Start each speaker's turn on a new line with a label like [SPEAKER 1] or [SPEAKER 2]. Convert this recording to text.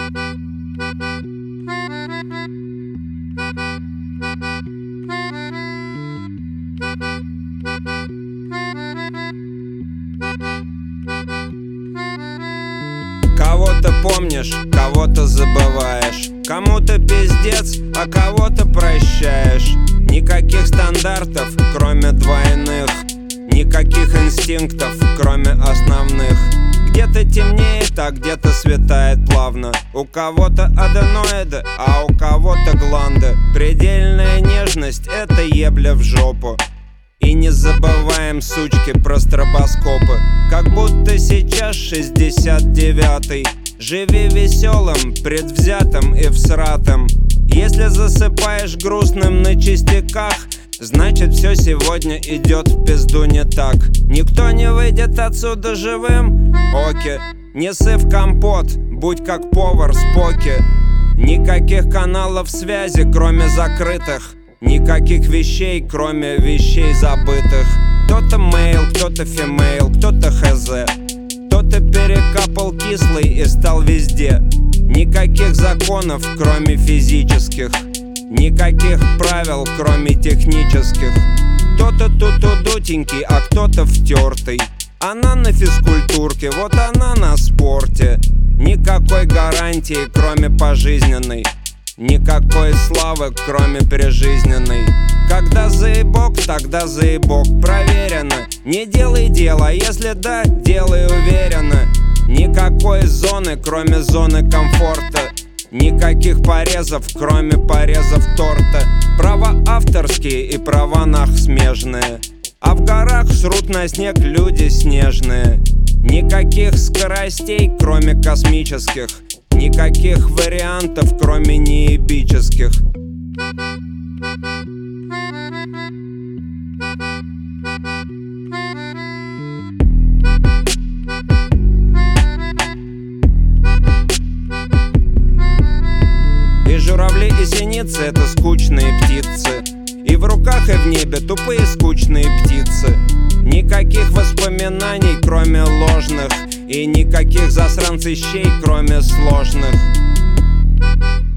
[SPEAKER 1] Кого-то помнишь, кого-то забываешь, кому-то пиздец, а кого-то прощаешь. Никаких стандартов, кроме двойных, никаких инстинктов, кроме основных. Где-то темнеет, а где-то светает плавно. У кого-то аденоиды, а у кого-то гланды. Предельная нежность — это ебля в жопу. И не забываем, сучки, про стробоскопы. Как будто сейчас 69-й. Живи веселым, предвзятым и всратым. Если засыпаешь грустным на чистяках, значит все сегодня идет в пизду не так. Никто не выйдет отсюда живым? Оки. Не ссы в компот, будь как повар с поки. Никаких каналов связи, кроме закрытых. Никаких вещей, кроме вещей забытых. Кто-то мейл, кто-то фимейл, кто-то хз. Кто-то перекапал кислый и стал везде. Никаких законов, кроме физических. Никаких правил, кроме технических. Кто-то тут удутенький, а кто-то втертый. Она на физкультурке, вот она на спорте. Никакой гарантии, кроме пожизненной. Никакой славы, кроме прижизненной. Когда заебок, тогда заебок, проверено. Не делай дело, если да, делай уверенно. Никакой зоны, кроме зоны комфорта. Никаких порезов, кроме порезов торта. Права авторские и права нах смежные. А в горах срут на снег люди снежные. Никаких скоростей, кроме космических. Никаких вариантов, кроме неебических. И журавли, и синицы — это скучные птицы. И в руках, и в небе тупые скучные птицы. Никаких воспоминаний, кроме ложных. И никаких засранцищей, кроме сложных.